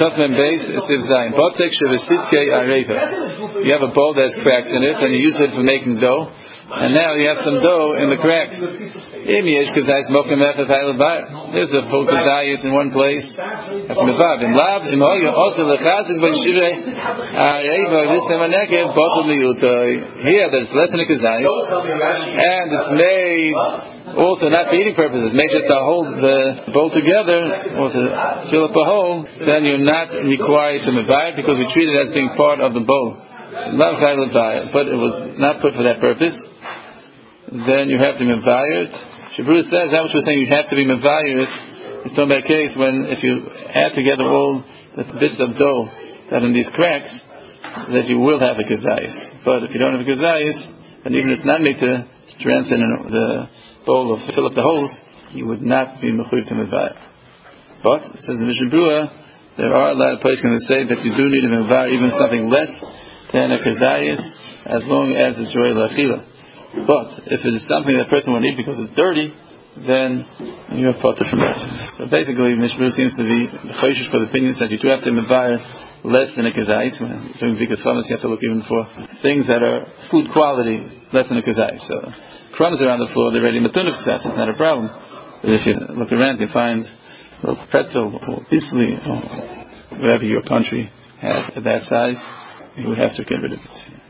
Totman base Siv Zayin. Botek Shevesitkei Areva. You have a bowl that has cracks in it, and you use it for making dough. And now you have some dough in the cracks. There's a full kazayis in one place. Here, there's less than a kazayis, and it's made also not for eating purposes. Made just to hold the bowl together, or to fill up a hole. Then you're not required to mevayir because we treat it as being part of the bowl. But it was not put for that purpose. Then you have to mevayir it. Shabru says that which we're saying you have to be mevayir it. He's talking about a case when if you add together all the bits of dough that in these cracks, that you will have a kazayis. But if you don't have a kazayis, then even if it's not made to strengthen the bowl or fill up the holes, you would not be mechuyev to mevayir. But it says in Mishnah Berurah, there are a lot of places going to say that you do need a mevayir, even something less than a kazayis, as long as it's roy la'achila. But if it is something that person won't eat because it's dirty, then you have potter from that. So basically, Mishnah Berurah seems to be choishish for the opinions that you do have to mevayir less than a kazayis. When doing Vikas Chametz, you have to look even for things that are food quality less than a kazayis. So crumbs around the floor, they're ready matun of kazayis. It's not a problem. But if you look around, you find a little pretzel or bisli or whatever your country has at that size, you would have to get rid of it.